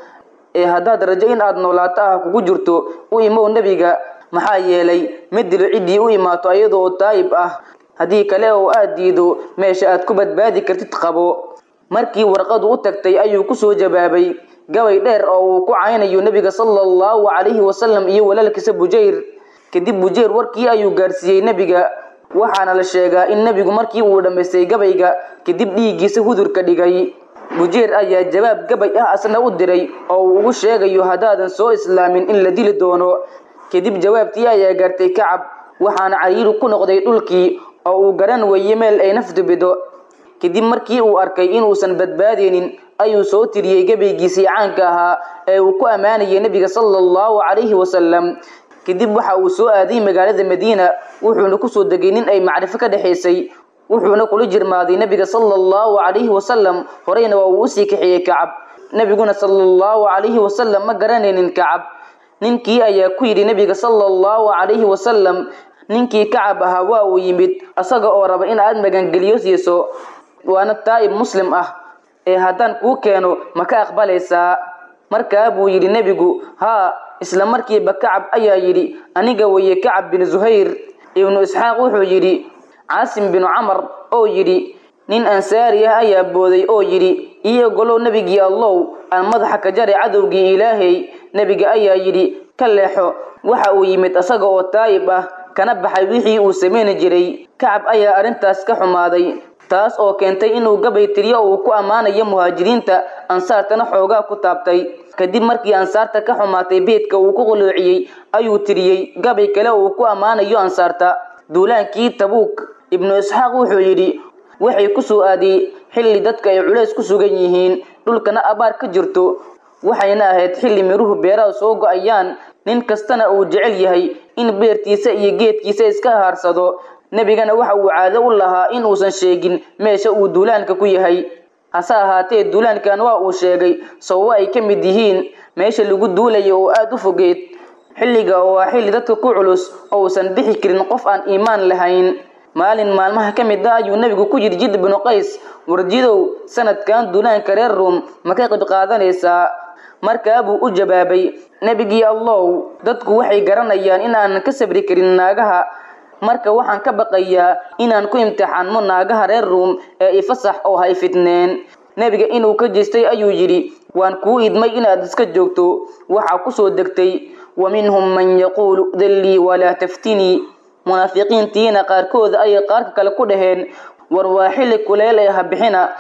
ee haddaad rajo in aad noolaato ah kugu jirto u imow nabiga maxaa yeelay midilo ciddii u imaato ayadoo taayib ah haddii kale oo aad diido meesha aad ku badbaadi kartid qabo markii warqadu u tagtay ayuu ku soo jawaabay gabay dheer oo uu ku caynayo nabiga sallallahu calayhi wasallam iyo walaalkiisa bujayr kadib bujayr warkii ayuu gaarsiiyey nabiga waxaana la sheegaa in nabigu markii uu dhameystay gabayga kadib dhiiggiisa hudurka dhigay bujayr ayaa jawaab gabay ah asna u diray oo uu ugu sheegayo haddaadan soo islaamin in la dili doono kadib jawaabtii ayaa gaartay kacab waxaana cariiri ku noqday dhulkii oo uu garan weeyey meel ay naftu bido kadib markii uu arkay inuusan badbaadeynin ayuu soo tiriyey gabaygiisii caanka ahaa ee uu ku ammaanayay nabiga sallallahu calayhi wasallam kadib waxa uu soo aaday magaalada madiina wuxuuna ku soo degay nin ay macrifo ka dhaxaysay wuxuuna kula jirmaaday nabiga sallallahu calayhi wasallam horeyna waa uu u sii kaxeeyey kacab nabiguna sallallahu calayhi wasallam ma garanaynin kacab ninkii ayaa ku yidhi nabiga sallallahu calayhi wasallam ninkii kacab ahaa waa uu yimid asaga oo raba in aad magangeliyo siiso waana taa'ib muslim ah ee haddaan kuu keeno ma ka aqbalaysaa markaa buu yidhi nebigu haa isla markiiba kacab ayaa yidhi aniga weeye kacab bin zuhayr ibnu isxaaq wuxuu yidhi caasim bin camar oo yidhi nin ansaari ah ayaa booday oo yidhi iyo golow nebigii allow aan madaxa ka jaray cadowgii ilaahay nebiga ayaa yidhi ka leexo waxa uu yimid asaga oo taayib ah kana baxay wixii uu sameyn jiray kacab ayaa arrintaas ka xumaaday taas oo keentay inuu gabay tiriyo uu ku ammaanayo muhaajiriinta ansaartana xoogaa ku taabtay kadib markii ansaarta ka xumaatay beedka uu ku quluuciyey ayuu tiriyey gabay kale uu ku ammaanayo ansaarta duulaankii tabuuk ibnu isxaaq wuxuu yidhi waxay ku soo aaday xilli dadka ay culays ku sugan yihiin dhulkana abaar ka jirto waxayna ahayd xilli miruhu beeraha soo go-ayaan nin kastana uu jecel yahay in beertiisa iyo geedkiisa iska haarsado nebigana waxa uu caado u lahaa inuusan sheegin meesha uu duulaanka ku yahay hase ahaatee duulaankan waa uu sheegay sababo ay ka mid yihiin meesha lagu duulayo oo aad u fogeed xilliga oo ah xilli dadka ku culus oo uusan bixi karin qof aan iimaan lahayn maalin maalmaha ka mid ah ayuu nebigu ku yidhi jid binu qays warjidow sanadkan duulaanka reer ruum ma ka qayb qaadanaysaa markaa buu u jawaabay nebigii allow dadku waxay garanayaan inaanan ka sabri karin naagaha marka waxaan ka baqayaa inaan ku imtixaanmo naagaha reer ruum ee ifasax oo hay fitneen nebiga inuu ka jeestay ayuu yidhi waan kuu idmay inaad iska joogto waxaa ku soo degtay wa minhum man yaquulu dallii walaa taftinii munaafiqiintiina qaarkooda ayay qaarka kale ku dhaheen war waa xilli kuleel ee ha bixina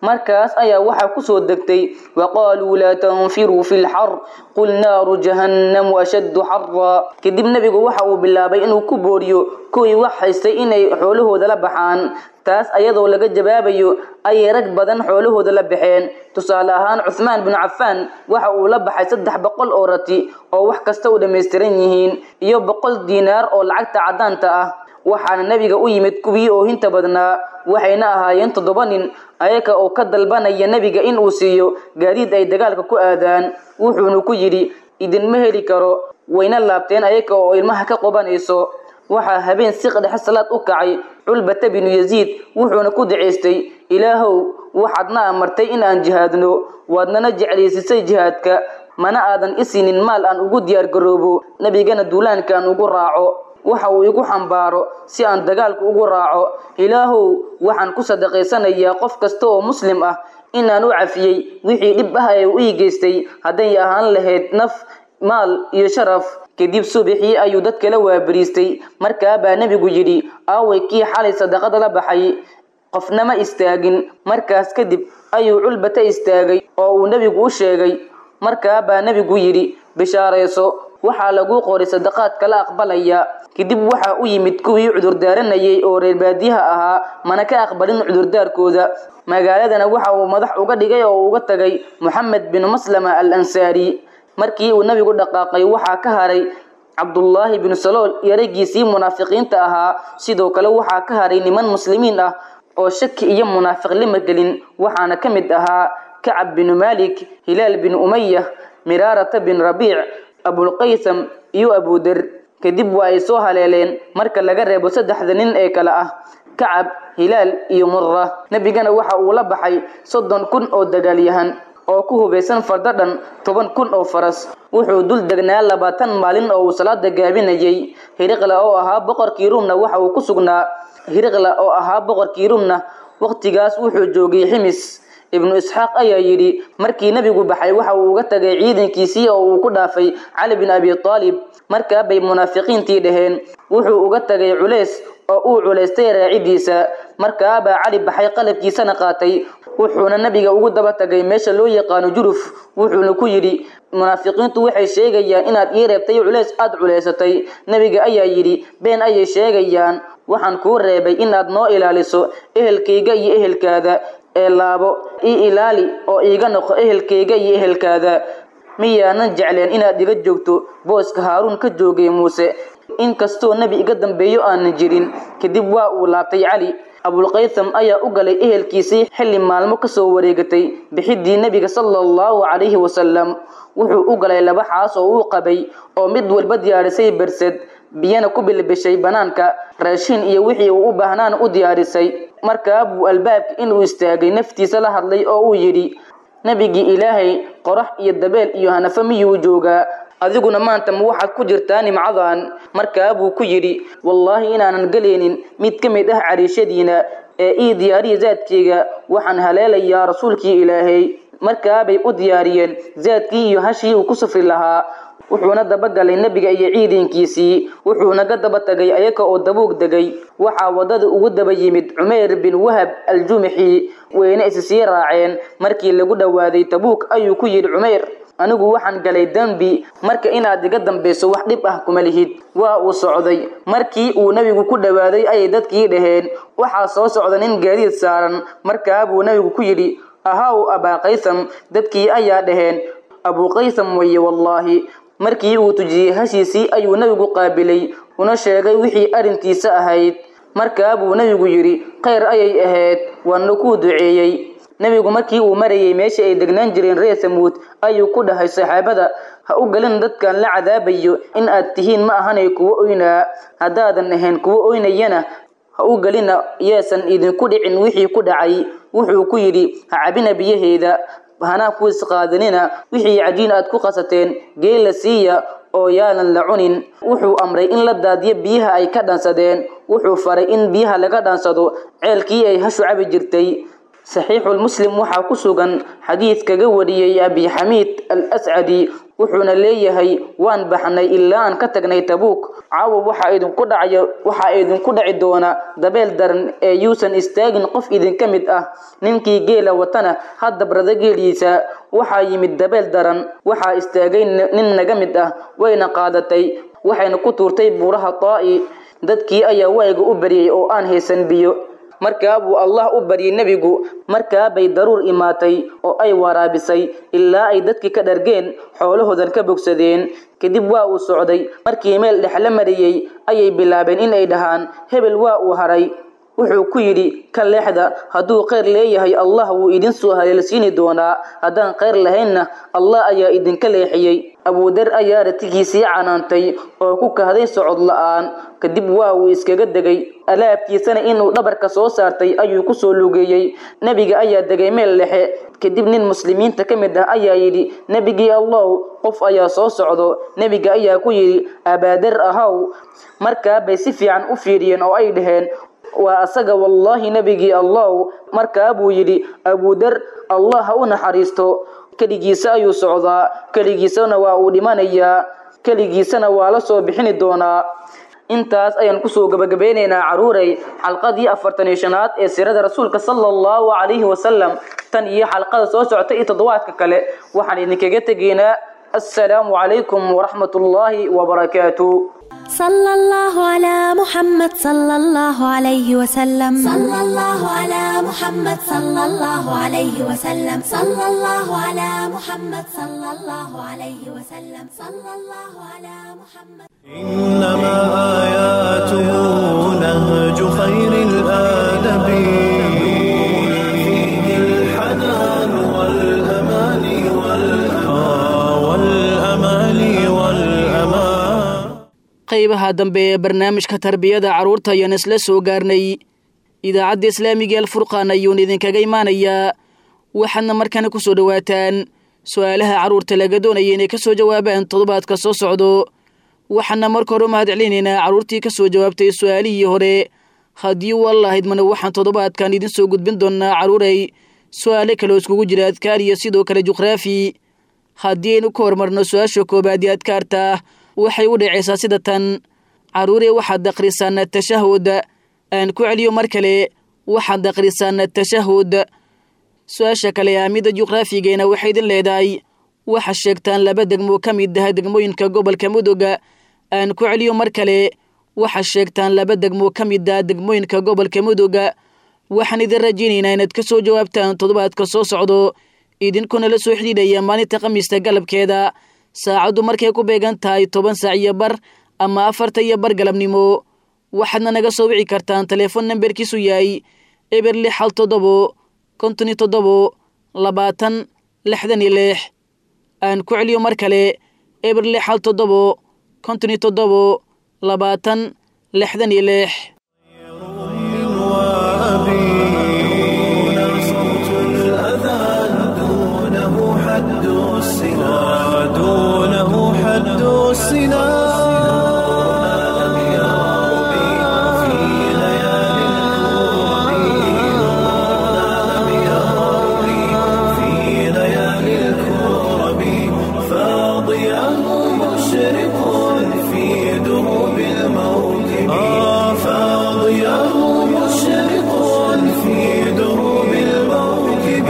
markaas ayaa waxaa ku soo degtay waqaaluu laa tanfiruu fi lxar qul naaru jahannamu ashaddu xarra kadib nebigu waxa uu bilaabay inuu ku booriyo kuwii wax haystay inay xoolahooda la baxaan taas ayadoo laga jawaabayo ayay rag badan xoolahooda la baxeen tusaale ahaan Cuthmaan bin Affan waxa uu la baxay saddex boqol oo rati oo wax kasta u dhameystiran yihiin iyo boqol diinaar oo lacagta cadaanta ah waxaana nabiga u yimid kuwii oo hinta badnaa waxayna ahaayeen toddoba nin ayaga oo ka dalbanaya nabiga in uu siiyo gaadiid ay dagaalka ku aadaan wuxuuna ku yidhi idinma heli karo wayna laabteen ayaga oo ilmaha ka qobanayso waxaa habeen si qadhax salaad u kacay Culbata bin Yaziid wuxuuna ku duceystay ilaahow waxaadna amartay in aan jihaadno waadnana jeclaysay jihaadka mana aadan isinin maal aan ugu diyaar garoobo nabigana duulaanka aan ugu raaco waxa uu igu xambaaro si aan dagaalku ugu raaco ilaahow waxaan ku sadaqaysanayaa qof kasta oo muslim ah inaan u cafiyay wixii dhib ah ee uu ii geystay haday ahaan lahayd naf maal iyo sharaf kadib subaxii ayuu dadka la waabariistay markaa baa nabigu yidhi aaway kii xalay sadaqada la baxay qofna ma istaagin markaas kadib ayuu Culbata istaagay oo uu nabigu u sheegay markaa baa nabigu yidhi bishaarayso waxaa lagu qoray sadaqaadka la aqbalaya kadib waxa u yimid kuwii cudur daaranayay oo reer baadiyaha ahaa mana ka aqbalin cudurdaarkooda magaaladana waxa uu madax uga dhigay oo uga tagay Muhammad bin Maslama al-Ansari markii uu nabigu dhaqaaqay waxa ka haray Abdullah bin Salool yaragiisii munaafiqiinta ahaa sidoo kale waxa ka haray niman muslimiin ah oo shaki iyo munaafiq lima gelin waxaana kamid ahaa Ka'ab bin Malik Hilal bin Umayyah Mirarata bin Rabi' Abu Qaysam iyo Abu Dar kadib waa ay soo haleeleen marka laga reebo saddexda nin ee kala ah Ka'ab Hilal iyo Murra nabigana waxa uu la baxay soddon kun oo dagaalyahan oo ku hubeysan fardadan toban kun oo faras wuxuu dul degnaa labaatan maalin oo uu salaada gaabinayay Hiriqla oo ahaa boqorkii Ruumna waxa uu ku sugnaa Hiriqla oo ahaa boqorkii Ruumna waqtigaas wuxuu joogay Ximis ibnu Isxaaq ayaa yidhi markii nabigu baxay waxa uu uga tagay ciidankiisii oo uu ku dhaafay Cali bin Abi Talib markaa bay munaafiqiintii dhaheen wuxuu uga tagay culays oo uu culaystay raacidiisa markaa baa Cali baxay qalabkiisana qaatay wuxuuna nabiga ugu daba tagay meesha loo yaqaan Juruf wuxuuna ku yidhi munaafiqiintu waxay sheegayaan inaad ii reebtay culays aad culaysatay nabiga ayaa yidhi been ayay sheegayaan waxaan kuu reebay inaad noo ilaaliso ehelkayga iyo ehelkaada ee laabo ii ilaali oo iiga noqo ehelkayga iyo ehelkaada miyaanan jecleen inaad iga joogto booska Haaruun ka joogay Muuse inkastoo nabi iga dambeeyo aan jirin kadib waa uu laabtay Cali Abu Qaysam ayaa u galay ehelkiisii xilli maalmo ka soo wareegatay bixidii nabiga sallallahu alayhi wasallam wuxuu u galay laba xaas oo uu qabay oo mid walba diyaarisay bersad biyana ku bilbishay banaanka raashin iyo wixii uu u baahnaan u diyaarisay markaa buu albaabka inuu istaagay naftiisa la hadlay oo uu yidhi nabigii ilaahay qorax iyo dabeel iyo hanafa miyuu joogaa adiguna maanta ma waxaad ku jirtaa nimcadan markaa buu ku yidhi wallaahi inaanan galaynin mid ka mid ah cariishadiina ee ii diyaariya zaadkeyga waxaan haleelayaa rasuulkii ilaahay markaa bay u diyaariyeen zaadkii iyo hashii uu ku safri lahaa wuxuuna daba galay nabiga iyo ciidankiisii wuxuuna ka daba tagay ayaga oo dabuug degay waxa wadada ugu daba yimid Umayr bin Wahab al-Jumahi wayna isii raaceen markii lagu dhawaaday Tabuuk ayuu ku yiri Umayr anigu waxaan galay dambi marka inaad iga dambayso wax dhib ah kuma lihid waa uu socday markii uu nabigu ku dhawaaday ay dadkii dhaheen waxa soo socda nin gaadiid saaran markaa buu nabigu ku yiri ahaa Abu Qaysam dadkii ayaa dhaheen Abu Qaysam way wallahi markii uu tujiyay hashiisii ayuu nabigu qaabilay una sheegay wixii arintiisa ahayd markaa buu nabigu yiri khayr ayay ahayd waan ku duceeyay nabigu markii uu marayay meesha ay degnaan jireen reer Samuud ayuu ku dhahay saxaabada ha u galin dadkan la cadaabayo in aad tihiin ma ahanay kuwa oyna hadaadan ahayn kuwa oynayana ha u galina yeesan idin ku dhicin wixii ku dhacay wuxuu ku yiri ha cabina biyaheeda hana ku isqaadanina wixii cajiin aad ku qasateen geela siiya oo yaalan la cunin wuxuu amray in la daadiyo biyaha ay ka dhansadeen wuxuu faray in biyaha laga dhansado ceelkii ay hashu cabi jirtay saxiixul muslim waxaa ku sugan xadiis kaga wariyay abi xamiid al-ascadi wuxuuna leeyahay waan baxnay ilaa aan ka tagnay tabuuk caawa waxaa idinku dhacaya waxaa idinku dhaci doona dabeel daran ee yuusan istaagin qof idinka mid ah ninkii geela watana hadda brada geeliisa waxaa yimid dabeel daran waxaa istaagay nin naga mid ah wayna qaadatay waxayna ku tuurtay buuraha taa'i dadkii ayaa wayga u bariyay oo aan haysan biyo markaa buu allah u baryay nebigu markaa bay daruur imaatay oo ay waraabisay ilaa ay dadkii ka dhargeen xoolahoodan ka bogsadeen kadib waa uu socday markii meel dhex la mariyey ayay bilaabeen in ay dhahaan hebel waa uu haray wuxuu ku yidhi ka leexda hadduu khayr leeyahay allah wuu idin soo haleelsiini doonaa haddaan khayr lahaynna allah ayaa idinka leexiyey abudar ayaa ratigiisii canaantay oo ku kahday socod la-aan kadib waa uu iskaga degay alaabtiisana inuu dhabarka soo saartay ayuu ku soo lugeeyey nebiga ayaa degay meel dhexe kadib nin muslimiinta ka mid ah ayaa yidhi nebigii allow qof ayaa soo socdo nebiga ayaa ku yidhi abaadar ahaw markaa bay si fiican u fiiriyeen oo ay dhaheen waa asaga wallaahi nebigii allow markaa buu yidhi abudar allah ha u naxariisto keligiisa ayuu socdaa keligiisana waa uu dhimanayaa keligiisana waa la soo bixini doonaa intaas ayaan kusoo gabagabeynaynaa caruuray xalqadii afartan iyo shanaad ee siirada rasuulka sala allahu calayhi wasalam tan iyo xalqada soo socota iyo toddobaadka kale waxaan idinkaga tegaynaa assalaamu calaykum waraxmat ullaahi wabarakaatuh صلى الله على محمد صلى الله عليه وسلم صلى الله على محمد صلى الله عليه وسلم صلى الله على محمد صلى الله عليه وسلم صلى الله على محمد إنما آياته نهج خير الآدب فيه الحنان والأمان والأمان والأمان qaybaha dambe ee barnaamijka tarbiyada carruurta ayaan isla soo gaarnay idaacadda islaamiga alfurqaan ayuun idinkaga imaanayaa waxaadna markana ku soo dhowaataan su-aalaha carruurta laga doonaya inay ka soo jawaabaan toddobaadka soo socdo waxaana marka hore mahad celinaynaa carruurtii ka soo jawaabtay su-aalihii hore haddii u allah idmana waxaan toddobaadkan idin soo gudbin doonaa carruuray su-aale kale oo iskugu jira adkaar iyo sidoo kale juqraafi haddii aynu ka hormarno su-aasha koobaad iyo adkaarta waxay u dhacaysaa sida tan carruurey waxaad akhrisaan tashahud aan ku celiyo mar kale waxaad akhrisaan tashahud su-aasha kale aamida juqraafigeena waxay idin leedahay waxa sheegtaan laba degmo ka mid ah degmooyinka gobolka mudug aan ku celiyo mar kale waxa sheegtaan laba degmo ka mid ah degmooyinka gobolka mudug waxaan idin rajaynaynaa inaad ka soo jawaabtaan toddobaadka soo socdo idinkuna la soo xidhiidhaya maalinta khamiista galabkeeda saacaddu markay ku beegan tahay toban saac iyo bar ama afarta iyo bar galabnimo waxaadna naga soo wici kartaan teleefon namberkiisu yahay eber lix hal toddobo konton iyo toddobo labaatan lixdan iyo lix aan ku celiyo mar kale eber lix hal toddobo konton iyo toddobo labaatan lixdan iyo lix دونه حد السنا لم يرب في ليالي لم يرب في ليالي الكرب فاضياه مشرق في دروب الموكب فاضياه مشرق في دروب الموكب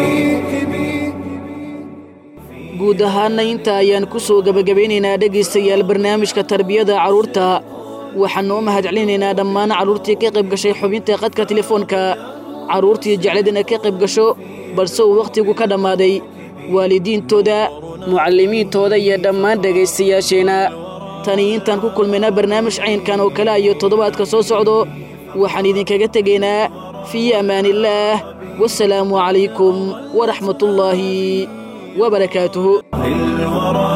guud ahaana inta ayaan ku soo gabagabeynaynaa dhegaystayaal barnaamijka tarbiyada carruurta waxaanu u mahad celinaynaa dhammaan carruurtii ka qayb gashay xubinta qadka telefoonka carruurtii jeclad inay ka qayb gasho balse uu wakhtigu ka dhammaaday waalidiintooda mucallimiintooda iyo dhammaan dhegaystayaasheenna tani intaan ku kulmayna barnaamij caynkan oo kale iyo toddobaadka soo socdo waxaan idinkaga tegaynaa fii amaanillaah wasalaamu calaykum waraxmatullaahi وبركاته.